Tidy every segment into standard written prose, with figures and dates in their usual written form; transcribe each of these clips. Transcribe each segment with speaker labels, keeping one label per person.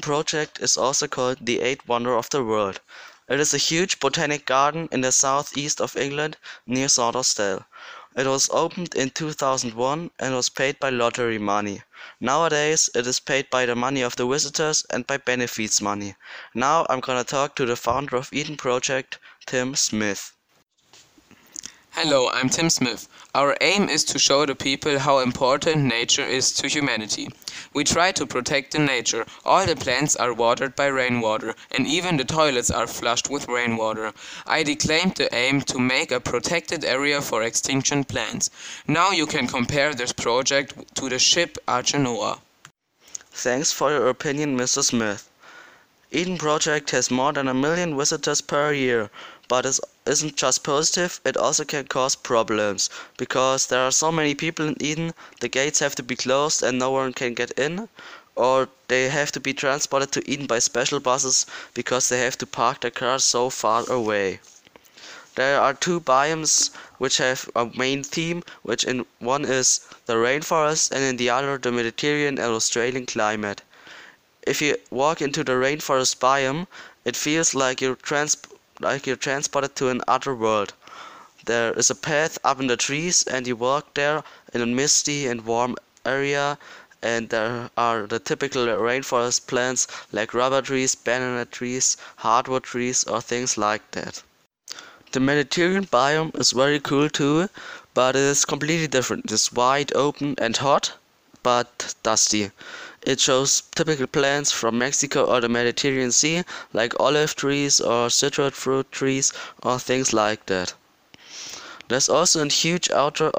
Speaker 1: Project is also called the Eighth Wonder of the World. It is a huge botanic garden in the southeast of England near Saundersdale. It was opened in 2001 and was paid by lottery money. Nowadays, it is paid by the money of the visitors and by benefits money. Now I'm gonna talk to the founder of Eden Project, Tim Smith.
Speaker 2: Hello, I'm Tim Smith. Our aim is to show the people how important nature is to humanity. We try to protect the nature. All the plants are watered by rainwater, and even the toilets are flushed with rainwater. I declaimed the aim to make a protected area for extinction plants. Now you can compare this project to the ship Arche Noah.
Speaker 1: Thanks for your opinion, Mr. Smith. Eden Project has more than 1 million visitors per year, but it isn't just positive, it also can cause problems, because there are so many people in Eden, the gates have to be closed and no one can get in, or they have to be transported to Eden by special buses because they have to park their cars so far away. There are two biomes which have a main theme, which in one is the rainforest and in the other the Mediterranean and Australian climate. If you walk into the rainforest biome, it feels like you're transported to another world. There is a path up in the trees and you walk there in a misty and warm area, and there are the typical rainforest plants like rubber trees, banana trees, hardwood trees or things like that. The Mediterranean biome is very cool too, but it is completely different. It is wide open and hot, but dusty. It shows typical plants from Mexico or the Mediterranean Sea, like olive trees or citrus fruit trees or things like that. There's also a huge outdoor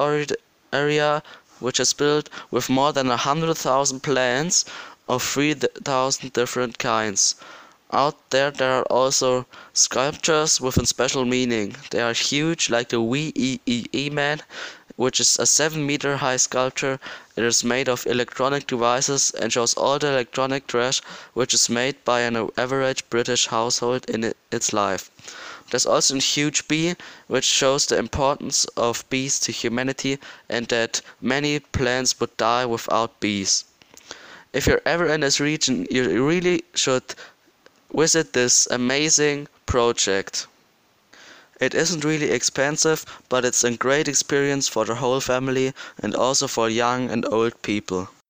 Speaker 1: area which is built with more than 100,000 plants of 3,000 different kinds. Out there are also sculptures with a special meaning. They are huge, like the WEEE Man, which is a 7-meter high sculpture. It is made of electronic devices and shows all the electronic trash which is made by an average British household in its life. There's also a huge bee which shows the importance of bees to humanity and that many plants would die without bees. If you're ever in this region, you really should visit this amazing project. It isn't really expensive, but it's a great experience for the whole family and also for young and old people.